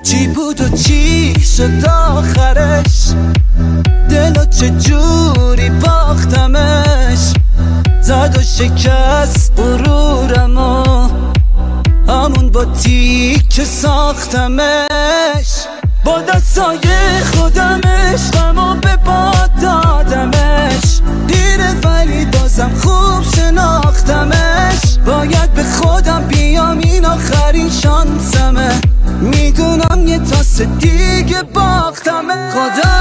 چی بود و چی شد آخرش، دلو چجوری باختمش، زد و شکست غرورمو همون با تیک ساختمش. با دستای خودم عشقمو به باد دادمش، دیره ولی بازم خوب شناختمش. باید به خودم بیام این آخرین شانسمه، میدونم یه تاسه دیگه باختمه. خدا